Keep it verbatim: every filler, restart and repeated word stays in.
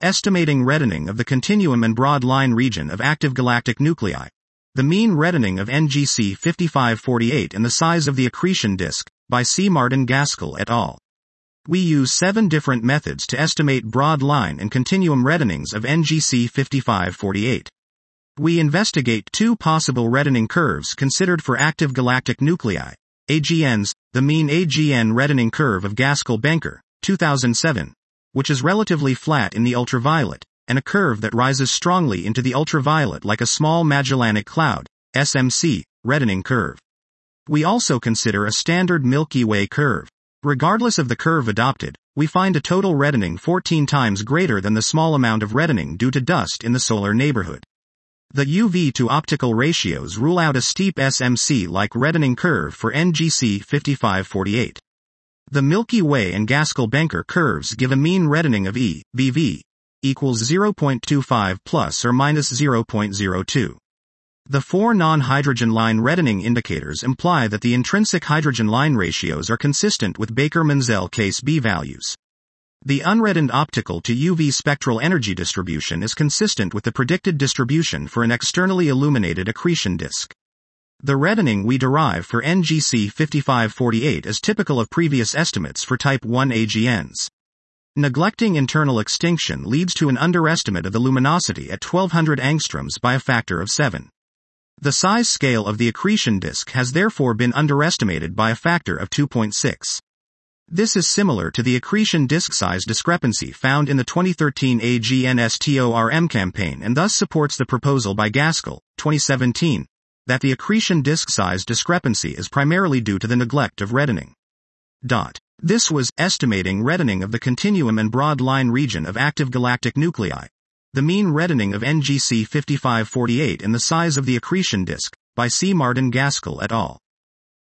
Estimating reddening of the continuum and broad line region of active galactic nuclei. The mean reddening of N G C fifty-five forty-eight and the size of the accretion disk, by C. Martin Gaskell et al. We use seven different methods to estimate broad line and continuum reddenings of N G C fifty-five forty-eight. We investigate two possible reddening curves considered for active galactic nuclei, A G Ns, the mean A G N reddening curve of Gaskell-Benker, two thousand seven, which is relatively flat in the ultraviolet, and a curve that rises strongly into the ultraviolet like a small Magellanic Cloud, S M C, reddening curve. We also consider a standard Milky Way curve. Regardless of the curve adopted, we find a total reddening fourteen times greater than the small amount of reddening due to dust in the solar neighborhood. The U V to optical ratios rule out a steep S M C-like reddening curve for N G C fifty-five forty-eight. The Milky Way and Gaskell-Benker curves give a mean reddening of E, B V, equals zero point two five plus or minus zero point zero two. The four non-hydrogen line reddening indicators imply that the intrinsic hydrogen line ratios are consistent with Baker-Menzel case B values. The unreddened optical to U V spectral energy distribution is consistent with the predicted distribution for an externally illuminated accretion disk. The reddening we derive for N G C fifty-five forty-eight is typical of previous estimates for type one A G Ns. Neglecting internal extinction leads to an underestimate of the luminosity at twelve hundred angstroms by a factor of seven. The size scale of the accretion disk has therefore been underestimated by a factor of two point six. This is similar to the accretion disk size discrepancy found in the twenty thirteen A G N STORM campaign and thus supports the proposal by Gaskell, twenty seventeen, that the accretion disk size discrepancy is primarily due to the neglect of reddening. Dot. This was estimating reddening of the continuum and broad line region of active galactic nuclei. The mean reddening of N G C fifty-five forty-eight and the size of the accretion disk, by C. Martin Gaskell et al.